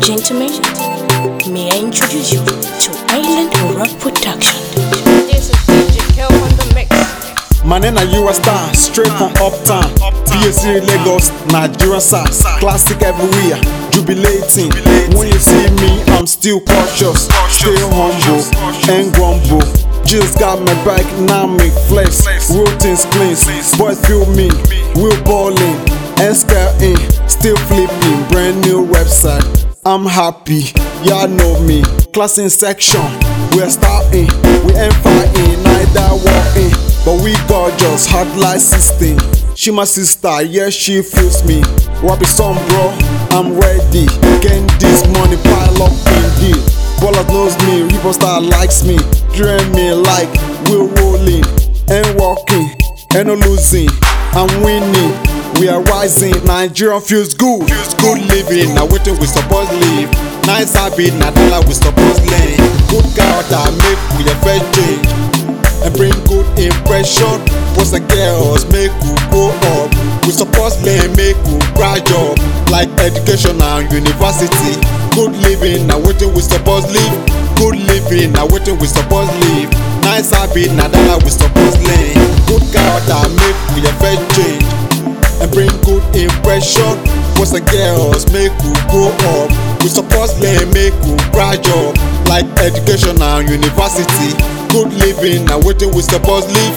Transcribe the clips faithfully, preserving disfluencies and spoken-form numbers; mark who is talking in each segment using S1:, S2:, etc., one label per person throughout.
S1: Gentlemen, may I introduce you to Island Rock Production.
S2: This is D J Kel on the mix.
S3: My name is U S Star, straight from Uptown. P S C Lagos, Nigeria side. Classic everywhere, jubilating. When you see me, I'm still cautious, still humble and grumble. Just got my back, now make flex. Real things clean, boys feel me. We're balling and scouting, still flipping. Brand new website, I'm happy, y'all know me. Classing section, we're starting. We ain't fighting, neither walking, but we gorgeous, hot like sixteen. She my sister, yeah, she feels me. Rap is on, bro, I'm ready. Getting this money, pile up indeed. Ballers knows me, Reaper Star likes me. Dream me like we're rolling and walking and no losing. I'm winning, we are rising. Nigeria feels good, feels good living. Now waiting we suppose live. Nice habit, now dollar we suppose learn. Good character make we a fair change and bring good impression. Boys and girls make we go up. We suppose learn, make we graduate like education and university. Good living, now waiting we suppose live. Good living, now waiting we suppose live. Nice habit, now dollar we suppose learn. Good character make we a fair change and bring good impression. Boys and girls make we go up. We suppose learn, make we graduate like education and university. Good living, now waiting we suppose live.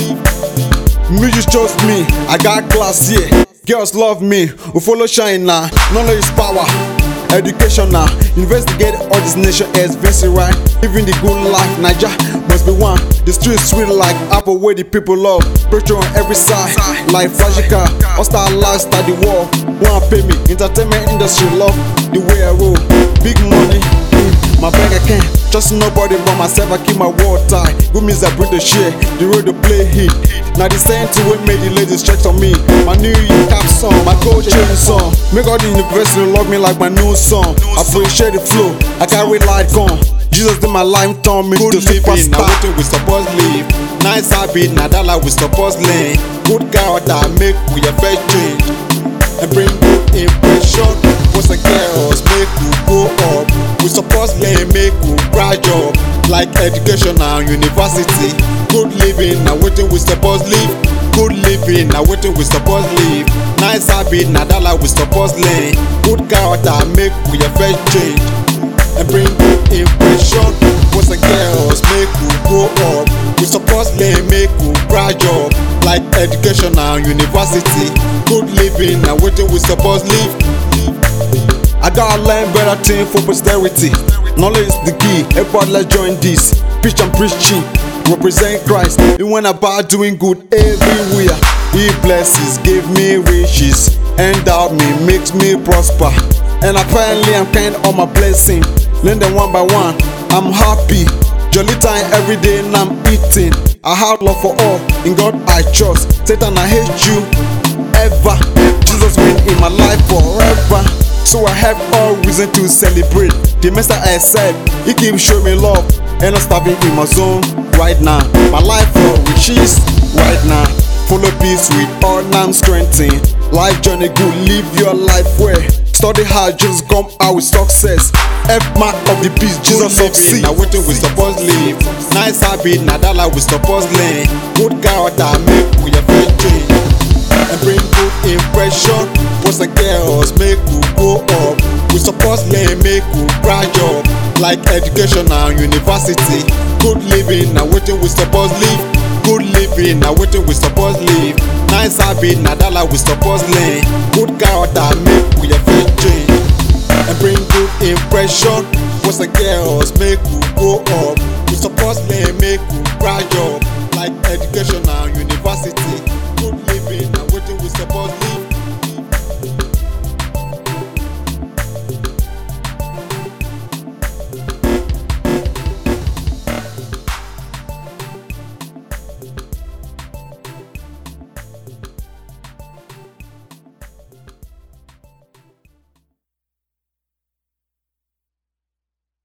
S3: Music chose me, I got class, yeah. Girls love me, we follow shine now. Knowledge is power, education now. Investigate all this nation is very right. Living the good life, Naija must be one. The streets sweet like apple where the people love. Pressure on every side, like flashy car. All star lifestyle the war. Wanna pay me, entertainment industry love the way I roll. Big money in my bank account. Trust nobody but myself, I keep my word tight. Good means I bring the share, the road to play hit. Now the same thing we made the ladies stretch on me. My new year cap song, my gold chain song. Make all the university love me like my new song. Appreciate the flow, I carry light gone. Jesus in my life turn me to superstar. Now waiting we suppose live. Nice habit, now dollar we suppose learn. Good character make we a fair change and bring good impression. Boys and girls make we go up. We suppose learn, make we graduate like education and university. Good living, now waiting we suppose live. Good living, now waiting we suppose live. Nice habit, now dollar we suppose learn. Good character make we a fair change and bring good impression. Boys and girls make we go up. We suppose learn, make we graduate like education and university. Good living, now waiting we suppose live. I gotta learn better things for posterity. Knowledge is the key, everybody let's join this. Preach and preaching, represent Christ. He went about doing good everywhere. He blesses, give me riches, endow me, makes me prosper. And apparently I'm kind on my blessing. Learn them one by one, I'm happy. Jolly time every day and I'm eating. I have love for all, in God I trust. Satan I hate you, ever. Jesus win in my life forever. So I have all reason to celebrate. The master I said, he keeps showing me love. And I'm starving in my zone right now. My life for riches right now. Follow peace with all I'm strengthening. Life journey good, live your life well. Study hard, Jesus come out with success. F mark of the beast, Jesus succeed. Now waiting we suppose live. Nice habit, now dollar we suppose learn. Good character make we a fair change and bring good impression. Boys and girls make we go up. We suppose learn, make we graduate like education and university. Good living, now waiting we suppose live. Good living, now waiting we suppose live. Nice habit, now dollar we suppose learn. Good character make we a fair change and bring good impression. Boys and girls make we go up. We suppose learn, make we graduate like education.